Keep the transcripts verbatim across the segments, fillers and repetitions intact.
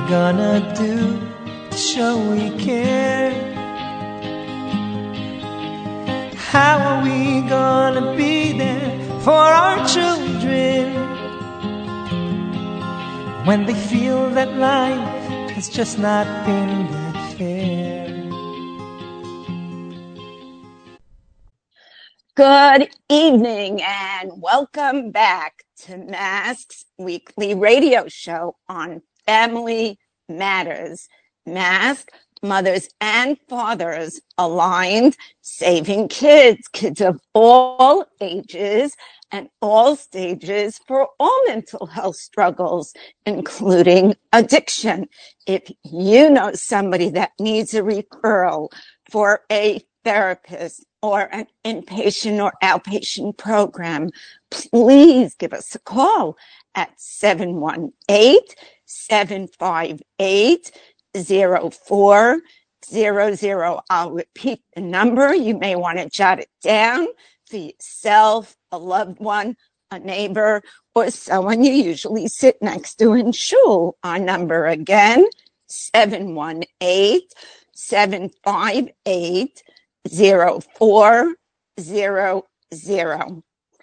gonna do to show we care? How are we gonna be there for our children when they feel that life has just not been that fair? Good evening and welcome back to Mask's weekly radio show on Family Matters. Mask, mothers and fathers aligned, saving kids, kids of all ages and all stages for all mental health struggles, including addiction. If you know somebody that needs a referral for a therapist or an inpatient or outpatient program, please give us a call at seven one eight, seven five eight, zero four zero zero. I'll repeat the number. You may want to jot it down for yourself, a loved one, a neighbor, or someone you usually sit next to in shul. Our number again, seven one eight, seven five eight, zero four zero zero.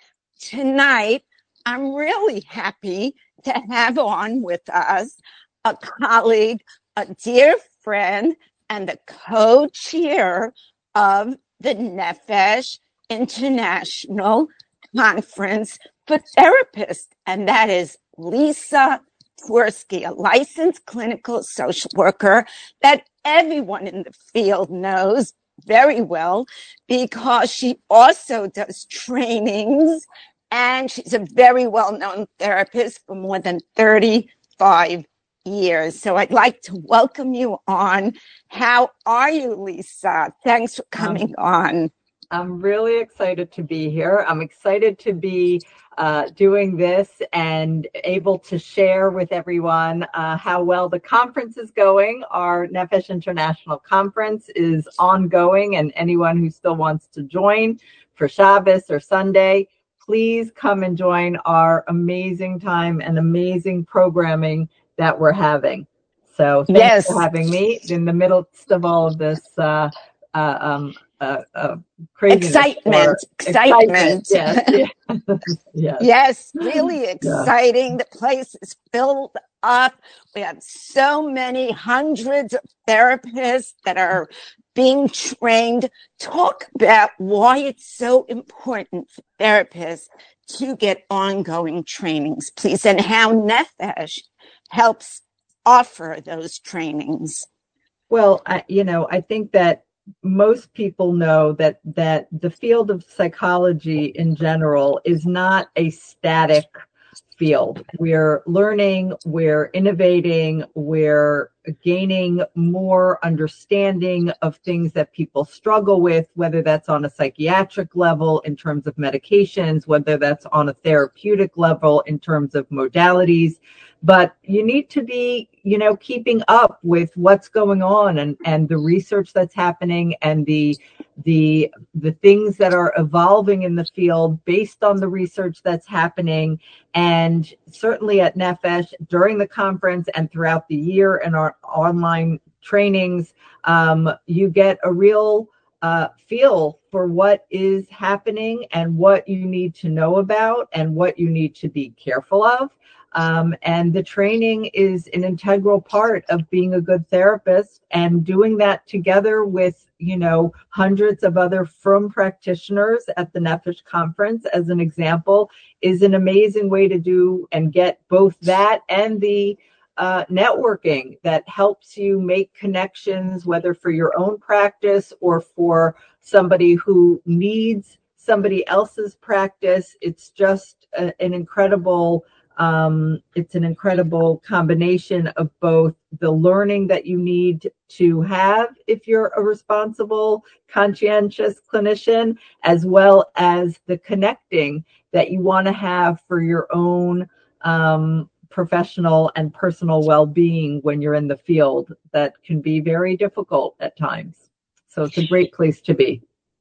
Tonight, I'm really happy to have on with us a colleague, a dear friend, and the co-chair of the Nefesh International Conference for Therapists, and that is Lisa Twersky, a licensed clinical social worker that everyone in the field knows very well because she also does trainings and she's a very well-known therapist for more than thirty-five years. So I'd like to welcome you on. How are you, Lisa? Thanks for coming um, on. I'm really excited to be here. I'm excited to be uh, doing this and able to share with everyone uh, how well the conference is going. Our Nefesh International Conference is ongoing, and anyone who still wants to join for Shabbos or Sunday, please come and join our amazing time and amazing programming that we're having. So thanks yes. for having me in the midst of all of this uh, uh, um, Uh, uh, excitement, excitement. excitement. Yes, yes. yes, really exciting. Yeah. The place is filled up. We have so many hundreds of therapists that are being trained. Talk about why it's so important for therapists to get ongoing trainings, please, and how Nefesh helps offer those trainings. Well, I, you know, I think that most people know that that the field of psychology in general is not a static field. We're learning, we're innovating, we're gaining more understanding of things that people struggle with, whether that's on a psychiatric level in terms of medications, whether that's on a therapeutic level in terms of modalities. But you need to be, you know, keeping up with what's going on and, and the research that's happening and the the the things that are evolving in the field based on the research that's happening. And certainly at Nefesh during the conference and throughout the year in our online trainings, um, you get a real uh, feel for what is happening and what you need to know about and what you need to be careful of. Um, and the training is an integral part of being a good therapist, and doing that together with, you know, hundreds of other firm practitioners at the Nefesh conference, as an example, is an amazing way to do and get both that and the uh, networking that helps you make connections, whether for your own practice or for somebody who needs somebody else's practice. It's just a, an incredible Um, it's an incredible combination of both the learning that you need to have if you're a responsible, conscientious clinician, as well as the connecting that you want to have for your own um, professional and personal well-being when you're in the field. That can be very difficult at times. So it's a great place to be.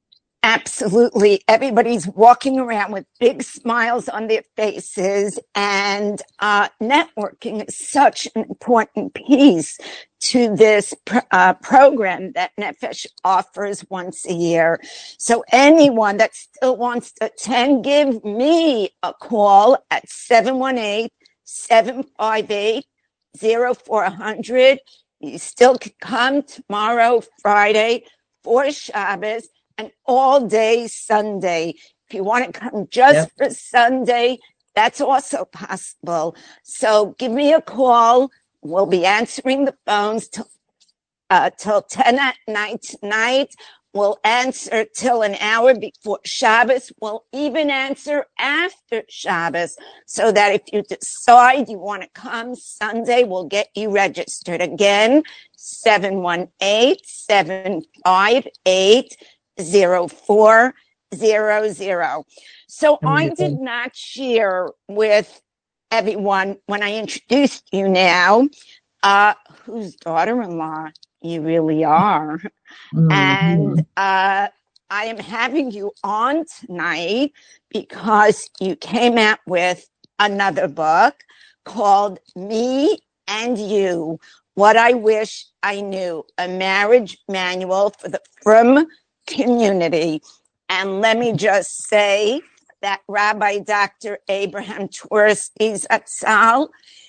Absolutely. Everybody's walking around with big smiles on their faces, and uh, networking is such an important piece to this pr- uh, program that Nefesh offers once a year. So anyone that still wants to attend, give me a call at seven one eight, seven five eight, zero four zero zero. You still can come tomorrow, Friday, for Shabbos, and all day Sunday. If you want to come just Yep. for Sunday, that's also possible. So give me a call. We'll be answering the phones till, uh, till ten at night tonight. We'll answer till an hour before Shabbos. We'll even answer after Shabbos, so that if you decide you want to come Sunday, we'll get you registered. Again, seven one eight, seven five eight, zero four zero zero. So I did Amazing. not share with everyone when I introduced you now, uh, whose daughter-in-law you really are. Mhm. And uh, I am having you on tonight because you came out with another book called Me and You, What I Wish I Knew, a marriage manual for the Frum community. And let me just say that Rabbi Doctor Abraham Twersky Zatzal,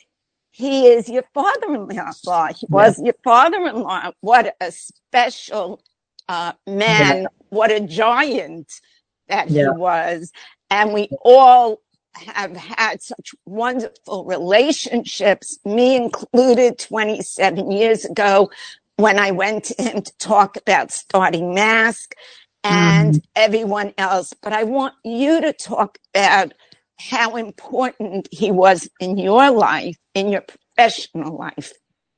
he is your father-in-law. He was Yes. your father-in-law. What a special uh, man. Yeah. What a giant that he Yeah. was. And we all have had such wonderful relationships, me included, twenty-seven years ago when I went to him to talk about starting Mask, and Mhm. everyone else. But I want you to talk about how important he was in your life, in your professional life.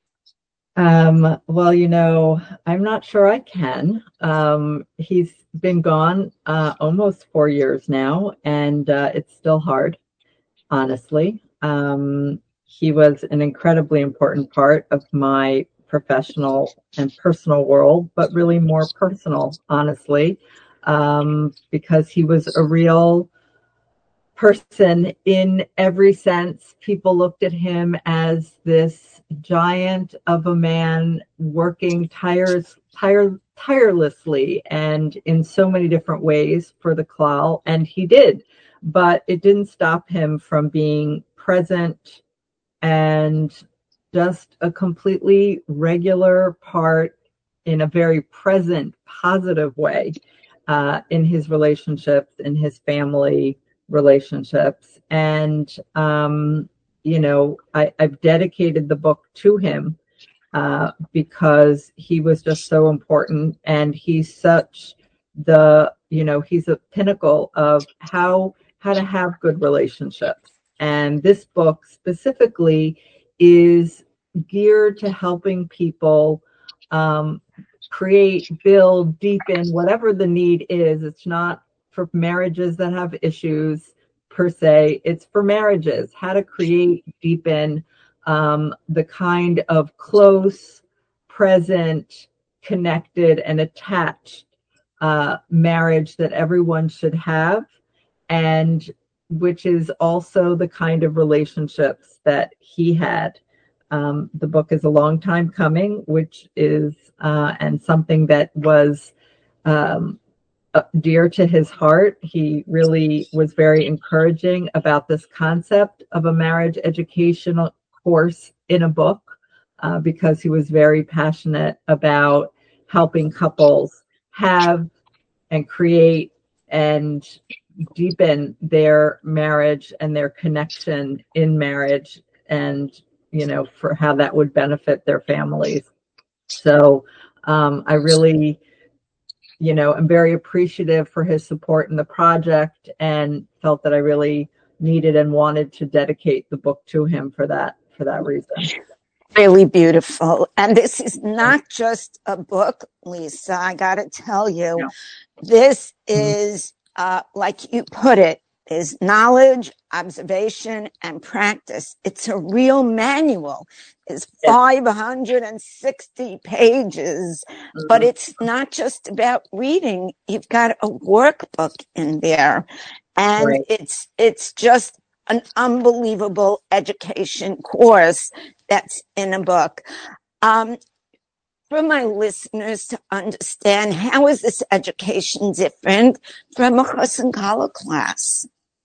Um, well, you know, I'm not sure I can. Um, he's been gone uh, almost four years now, and uh, it's still hard, honestly. Um, he was an incredibly important part of my professional and personal world, but really more personal, honestly, um, because he was a real person in every sense. People looked at him as this giant of a man working tires, tire, tirelessly and in so many different ways for the Klal, and he did. But it didn't stop him from being present and just a completely regular part in a very present, positive way uh, in his relationships, in his family relationships. And, um, you know, I, I've dedicated the book to him uh, because he was just so important. And he's such the, you know, he's a pinnacle of how how to have good relationships. And this book specifically is geared to helping people um, create, build, deepen, whatever the need is. It's not for marriages that have issues per se. It's for marriages, how to create, deepen um, the kind of close, present, connected, and attached uh, marriage that everyone should have, and which is also the kind of relationships that he had. Um, the book is a long time coming, which is uh, and something that was um, uh, dear to his heart. He really was very encouraging about this concept of a marriage educational course in a book uh, because he was very passionate about helping couples have and create and deepen their marriage and their connection in marriage, and you know, for how that would benefit their families. So um, I really, you know, am very appreciative for his support in the project, and felt that I really needed and wanted to dedicate the book to him for that for that reason. Really beautiful. And this is not just a book, Lisa. I got to tell you, Yeah. this is, uh, like you put it, is knowledge, observation, and practice. It's a real manual. It's five hundred sixty pages, mm-hmm. but it's not just about reading. You've got a workbook in there, and right. it's it's just an unbelievable education course that's in a book. Um, for my listeners to understand, how is this education different from a Chassan Kala class?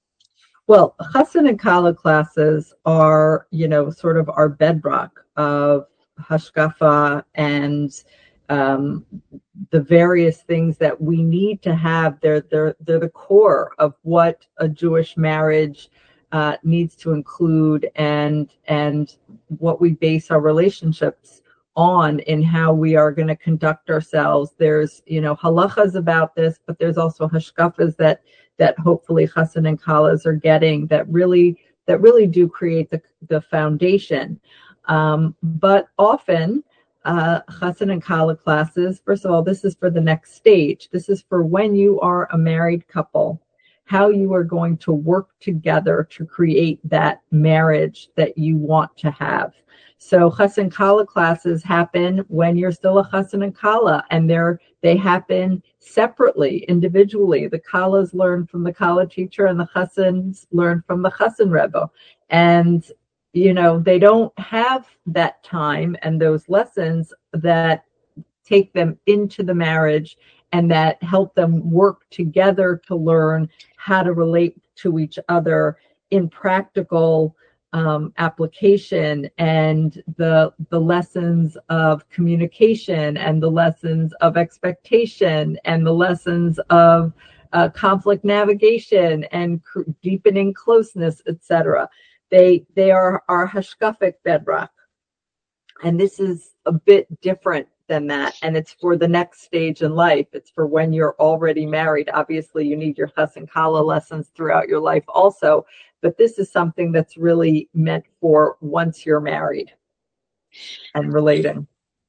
Well, Chassan and Kala classes are, you know, sort of our bedrock of hashkafa and um, the various things that we need to have. They're, they're, they're the core of what a Jewish marriage uh, needs to include, and, and what we base our relationships on in how we are going to conduct ourselves. There's, you know, halachas about this, but there's also hashkafas that that hopefully Chassan and Kalas are getting that really that really do create the the foundation. Um, but often uh, Chassan and Kala classes, first of all, this is for the next stage. This is for when you are a married couple, how you are going to work together to create that marriage that you want to have. So Chassan Kala classes happen when you're still a Chassan and Kala, and they're they happen separately, individually. The Kalas learn from the Kala teacher, and the Chassans learn from the Chassan Rebbe. And, you know, they don't have that time and those lessons that take them into the marriage and that help them work together to learn how to relate to each other in practical Um, application, and the the lessons of communication, and the lessons of expectation, and the lessons of uh, conflict navigation, and cr- deepening closeness, et cetera. They they are our hashkafic bedrock, and this is a bit different than that. And it's for the next stage in life. It's for when you're already married. Obviously, you need your Chassan Kala lessons throughout your life also. But this is something that's really meant for once you're married and relating.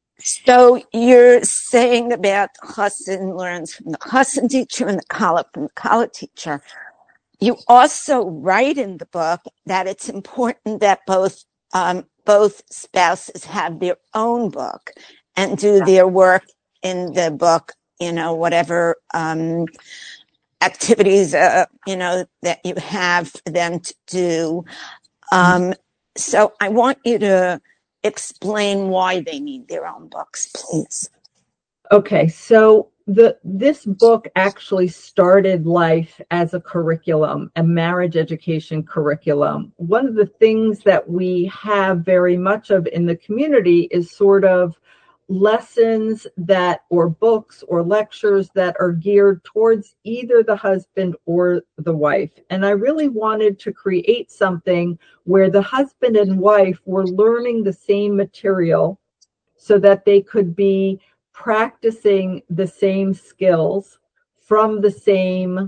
So you're saying about Chassan learns from the Chassan teacher and the Kala from the Kala teacher. You also write in the book that it's important that both um, both spouses have their own book and do their work in the book, you know, whatever um activities, uh, you know, that you have for them to do. Um, so I want you to explain why they need their own books, please. Okay, so the this book actually started life as a curriculum, a marriage education curriculum. One of the things that we have very much of in the community is sort of lessons that, or books or lectures that are geared towards either the husband or the wife. And I really wanted to create something where the husband and wife were learning the same material so that they could be practicing the same skills from the same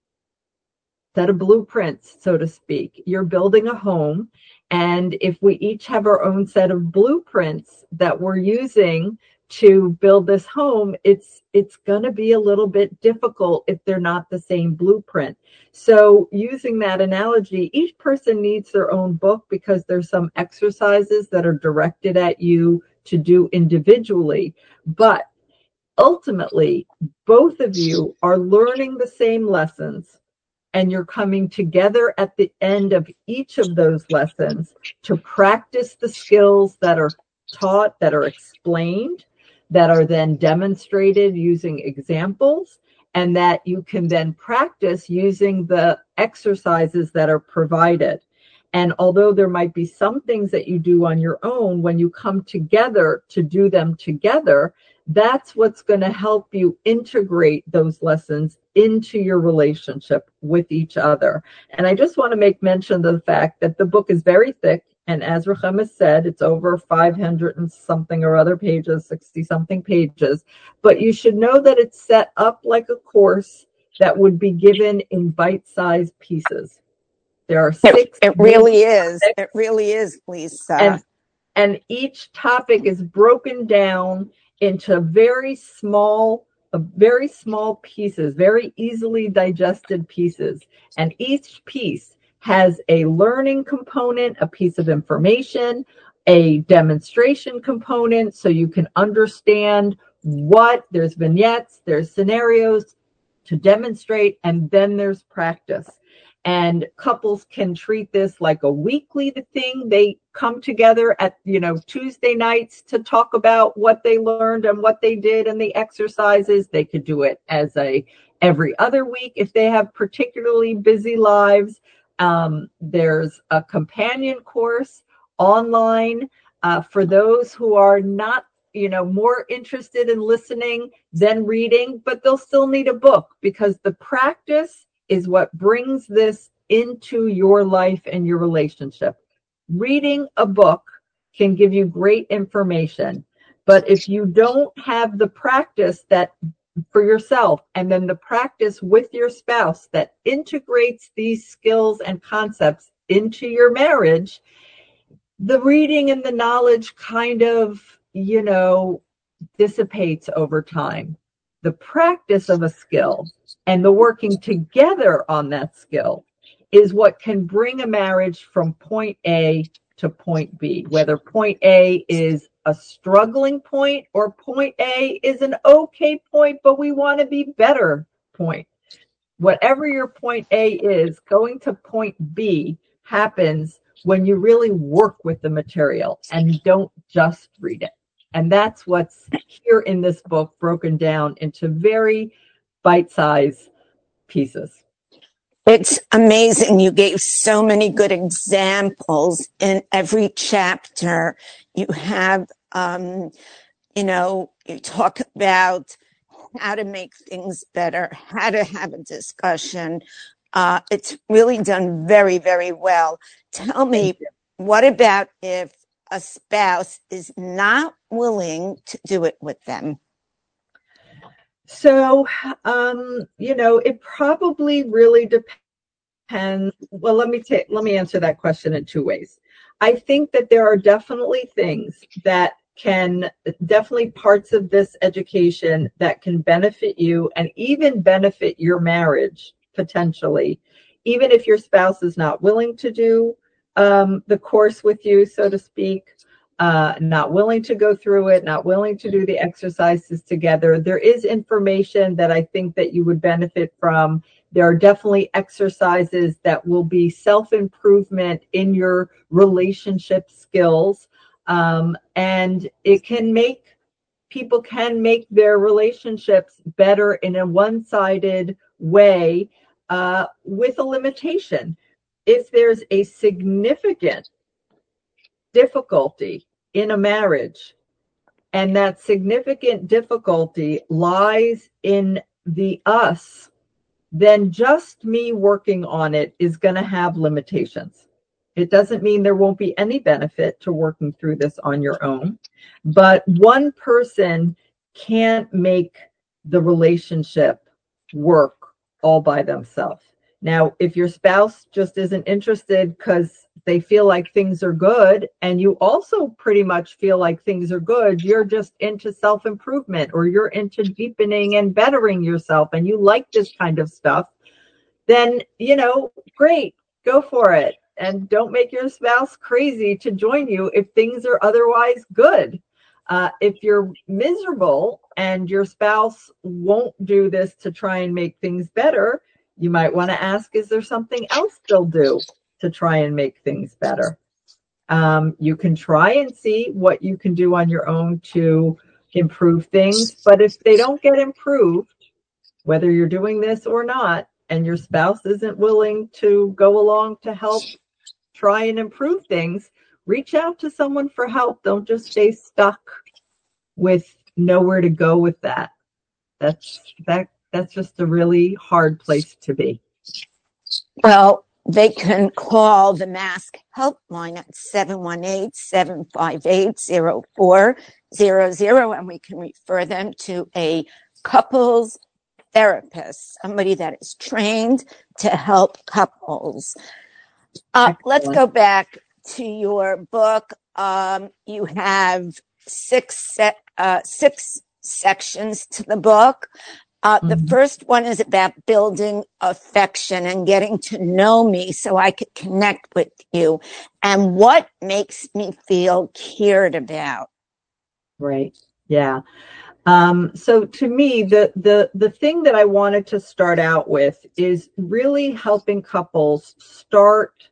set of blueprints, so to speak. You're building a home, and if we each have our own set of blueprints that we're using to build this home, it's it's going to be a little bit difficult if they're not the same blueprint. So using that analogy, each person needs their own book because there's some exercises that are directed at you to do individually. But ultimately, both of you are learning the same lessons, and you're coming together at the end of each of those lessons to practice the skills that are taught, that are explained, that are then demonstrated using examples, and that you can then practice using the exercises that are provided. And although there might be some things that you do on your own, when you come together to do them together, that's what's going to help you integrate those lessons into your relationship with each other. And I just want to make mention of the fact that the book is very thick. And as Ruchama has said, it's over five hundred and something or other pages, sixty something pages. But you should know that it's set up like a course that would be given in bite-sized pieces. There are six. It, it really is. Topics, it really is, Lisa. And, and each topic is broken down into very small of very small pieces, very easily digested pieces. And each piece has a learning component, a piece of information, a demonstration component, so you can understand what, there's vignettes, there's scenarios to demonstrate, and then there's practice. And couples can treat this like a weekly thing. They come together at, you know, Tuesday nights to talk about what they learned and what they did and the exercises. They could do it as a every other week if they have particularly busy lives. Um, there's a companion course online uh, for those who are not, you know, more interested in listening than reading, but they'll still need a book, because the practice is what brings this into your life and your relationship. Reading a book can give you great information, but if you don't have the practice that for yourself, and then the practice with your spouse that integrates these skills and concepts into your marriage, the reading and the knowledge kind of, you know, dissipates over time. The practice of a skill and the working together on that skill is what can bring a marriage from point A to point B, whether point A is a struggling point or point A is an okay point, but we want to be better point. Whatever your point A is, going to point B happens when you really work with the material and you don't just read it. And that's what's here in this book, broken down into very bite-sized pieces. It's amazing. You gave so many good examples in every chapter. You have, um, you know, you talk about how to make things better, how to have a discussion. Uh, it's really done very, very well. Tell me, what about if a spouse is not willing to do it with them? So, um, you know, it probably really depends. Well, let me take, let me answer that question in two ways. I think that there are definitely things that can, definitely parts of this education that can benefit you and even benefit your marriage potentially, even if your spouse is not willing to do um, the course with you, so to speak. Uh, not willing to go through it, not willing to do the exercises together. There is information that I think that you would benefit from. There are definitely exercises that will be self-improvement in your relationship skills. Um, and it can make, people can make their relationships better in a one-sided way uh, with a limitation. If there's a significant difficulty in a marriage, and that significant difficulty lies in the us, then just me working on it is going to have limitations. It doesn't mean there won't be any benefit to working through this on your own, but one person can't make the relationship work all by themselves. Now, if your spouse just isn't interested because they feel like things are good, and you also pretty much feel like things are good, you're just into self-improvement, or you're into deepening and bettering yourself, and you like this kind of stuff, then, you know, great, go for it. And don't make your spouse crazy to join you if things are otherwise good. Uh, if you're miserable and your spouse won't do this to try and make things better, you might want to ask, is there something else they'll do to try and make things better? Um, you can try and see what you can do on your own to improve things. But if they don't get improved, whether you're doing this or not, and your spouse isn't willing to go along to help try and improve things, reach out to someone for help. Don't just stay stuck with nowhere to go with that. That's that. That's just a really hard place to be. Well, they can call the Mask helpline at seven one eight, seven five eight, zero four zero zero, and we can refer them to a couples therapist, somebody that is trained to help couples. Uh, let's go back to your book. Um, you have six set, uh, six sections to the book. Uh, the Mhm. first one is about building affection and getting to know me so I could connect with you and what makes me feel cared about. Right. Yeah. Um, so to me, the, the, the thing that I wanted to start out with is really helping couples start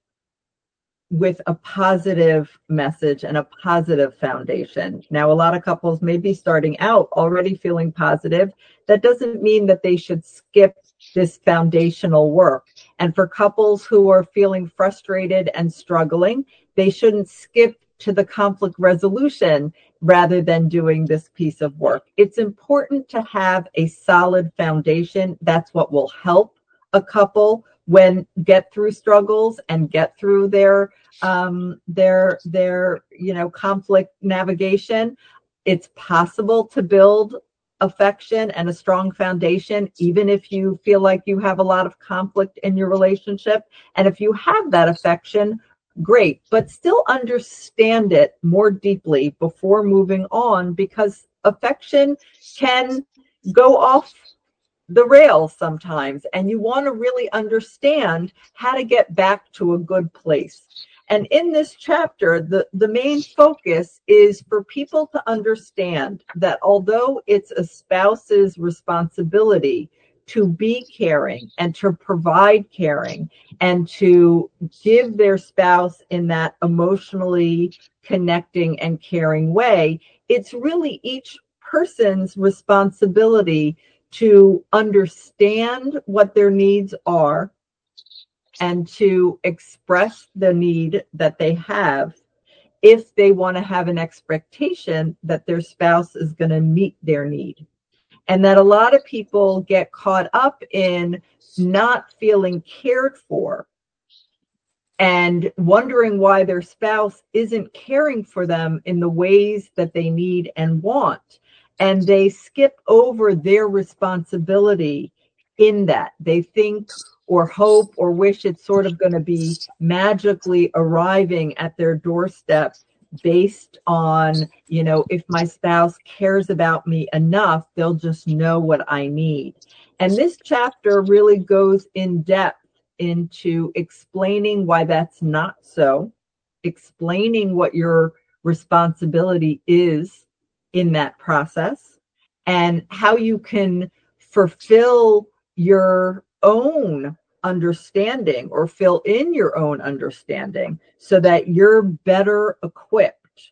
with a positive message and a positive foundation. Now, a lot of couples may be starting out already feeling positive. That doesn't mean that they should skip this foundational work. And for couples who are feeling frustrated and struggling, they shouldn't skip to the conflict resolution rather than doing this piece of work. It's important to have a solid foundation. That's what will help a couple when get through struggles and get through their um their their you know conflict navigation. It's possible to build affection and a strong foundation even if you feel like you have a lot of conflict in your relationship. And if you have that affection, great, but still understand it more deeply before moving on, because affection can go off the rails sometimes, and you want to really understand how to get back to a good place. And in this chapter, the, the main focus is for people to understand that although it's a spouse's responsibility to be caring and to provide caring and to give their spouse in that emotionally connecting and caring way, it's really each person's responsibility to understand what their needs are and to express the need that they have if they want to have an expectation that their spouse is going to meet their need. And that a lot of people get caught up in not feeling cared for and wondering why their spouse isn't caring for them in the ways that they need and want. And they skip over their responsibility in that. They think or hope or wish it's sort of going to be magically arriving at their doorstep based on, you know, if my spouse cares about me enough, they'll just know what I need. And this chapter really goes in depth into explaining why that's not so, explaining what your responsibility is in that process, and how you can fulfill your own understanding or fill in your own understanding so that you're better equipped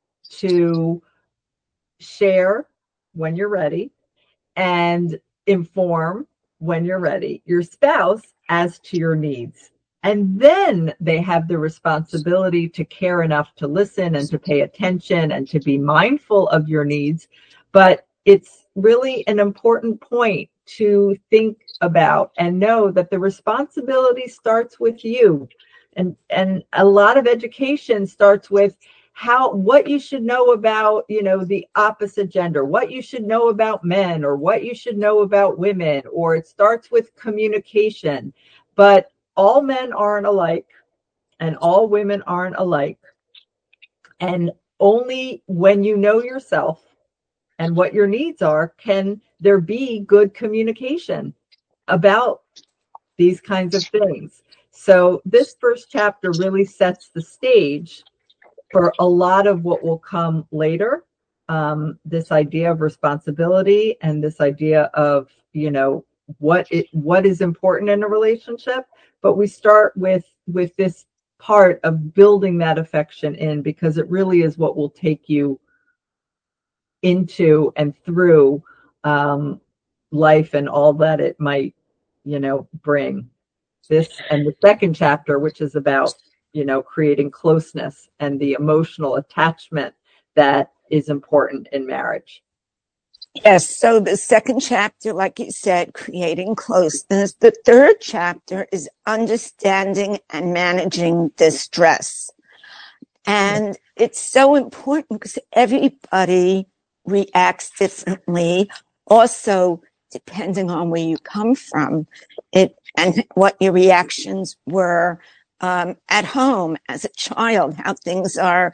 to share when you're ready and inform when you're ready your spouse as to your needs. And then they have the responsibility to care enough to listen and to pay attention and to be mindful of your needs. But it's really an important point to think about and know that the responsibility starts with you. And, and a lot of education starts with how, what you should know about, you know, the opposite gender, what you should know about men, or what you should know about women, or it starts with communication. But all men aren't alike and all women aren't alike. And only when you know yourself and what your needs are can there be good communication about these kinds of things. So this first chapter really sets the stage for a lot of what will come later. Um, this idea of responsibility and this idea of, you know, what it what is important in a relationship. But we start with with this part of building that affection in, because it really is what will take you into and through um, life and all that it might, you know, bring. This and the second chapter, which is about, you know, creating closeness and the emotional attachment that is important in marriage. Yes. So the second chapter, like you said, creating closeness. The third chapter is understanding and managing distress. And it's so important because everybody reacts differently. Also, depending on where you come from, it and what your reactions were um, at home as a child, how things are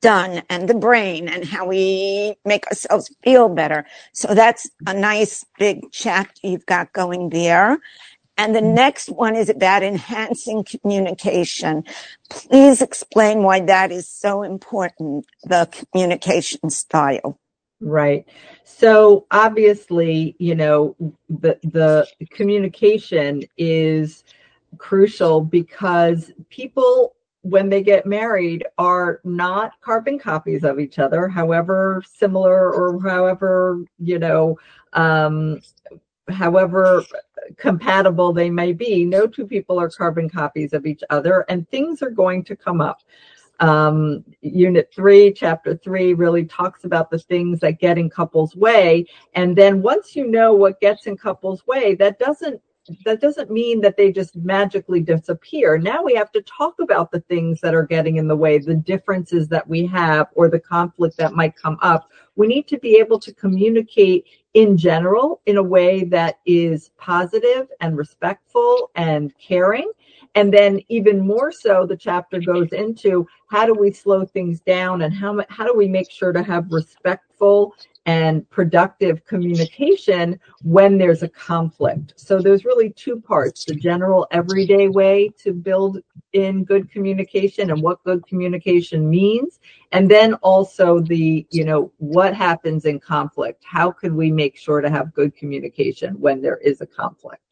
done, and the brain, and how we make ourselves feel better. So that's a nice big chapter you've got going there. And the next one is about enhancing communication. Please explain why that is so important, the communication style. Right. So obviously, you know, the the communication is crucial because people, when they get married, are not carbon copies of each other, however similar or however, you know, um, however compatible they may be. No two people are carbon copies of each other, and things are going to come up. Um, unit three, chapter three really talks about the things that get in couples' way. And then once you know what gets in couples' way, that doesn't that doesn't mean that they just magically disappear. Now we have to talk about the things that are getting in the way, the differences that we have, or the conflict that might come up. We need to be able to communicate in general in a way that is positive and respectful and caring. And then even more so, the chapter goes into how do we slow things down, and how, how do we make sure to have respectful and productive communication when there's a conflict. So there's really two parts: the general everyday way to build in good communication and what good communication means. And then also the, you know, what happens in conflict? How can we make sure to have good communication when there is a conflict?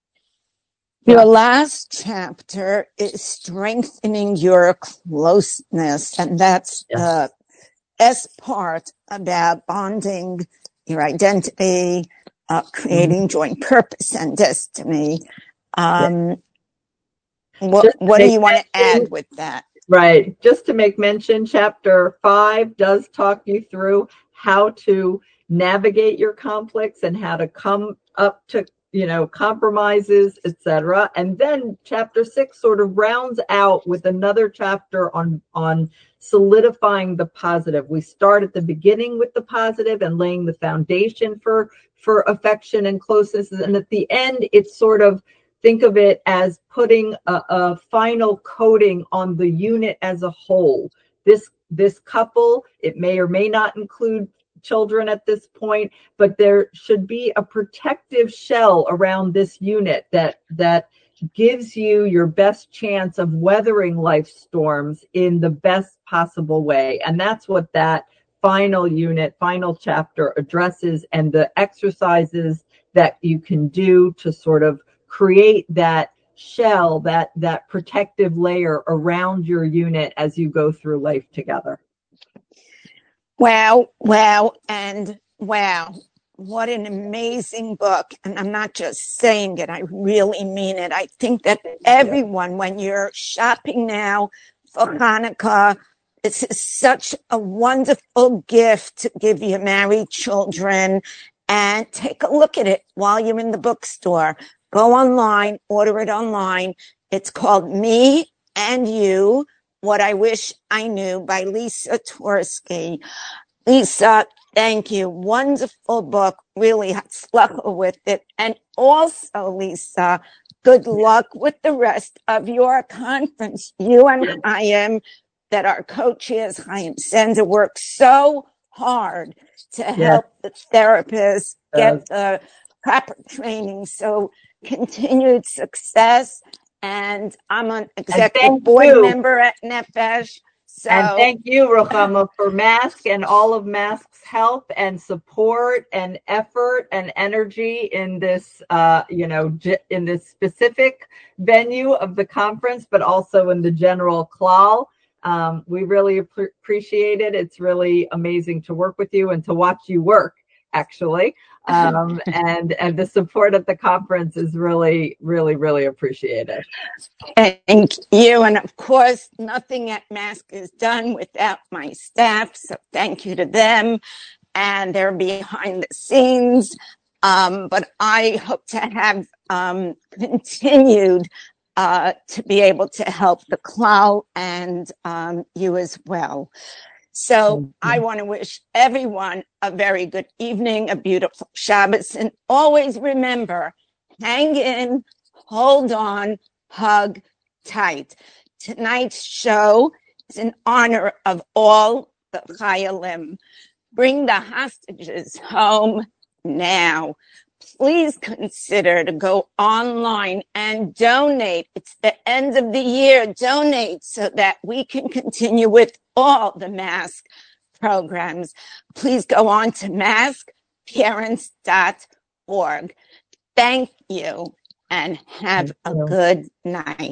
Your last chapter is strengthening your closeness, and that's Yes. the S part about bonding your identity, uh, creating mm-hmm. joint purpose and destiny. Um, yes. What, what do you want to add with that? Right. Just to make mention, chapter five does talk you through how to navigate your conflicts and how to come up to, you know, compromises, et cetera. And then chapter six sort of rounds out with another chapter on, on solidifying the positive. We start at the beginning with the positive and laying the foundation for, for affection and closeness. And at the end, it's sort of, think of it as putting a, a final coating on the unit as a whole. This, this couple, it may or may not include children at this point, but there should be a protective shell around this unit that that gives you your best chance of weathering life storms in the best possible way. And that's what that final unit, final chapter addresses, and the exercises that you can do to sort of create that shell, that that protective layer around your unit as you go through life together. Wow, wow, and wow. What an amazing book. And I'm not just saying it, I really mean it. I think that everyone, when you're shopping now for Hanukkah, this is such a wonderful gift to give your married children. And take a look at it while you're in the bookstore. Go online, order it online. It's called Me and You, What I Wish I Knew by Lisa Twersky. Lisa, thank you. Wonderful book. Really hatzlacha with it. And also, Lisa, good luck with the rest of your conference. You and Chaim, that our co-chairs, Chaim Sender, work so hard to help yes. the therapists get the proper training. So continued success. And I'm an executive board you. member at Nefesh. So, and thank you, Ruchama, for Mask and all of Mask's help and support and effort and energy in this, uh, you know, in this specific venue of the conference, but also in the general klal. Um, we really ap- appreciate it. It's really amazing to work with you and to watch you work, actually. Um, and, and the support at the conference is really, really, really appreciated. Thank you. And of course, nothing at Mask is done without my staff. So thank you to them. And they're behind the scenes. Um, but I hope to have um, continued uh, to be able to help the klal and um, you as well. So I want to wish everyone a very good evening, a beautiful Shabbos, and always remember, hang in, hold on, hug tight. Tonight's show in honor of all the Chayalim. Bring the hostages home now. Please consider to go online and donate. It's the end of the year. Donate so that we can continue with all the mask programs. Please go on to mask parents dot org. Thank you and have Thank a you. good night.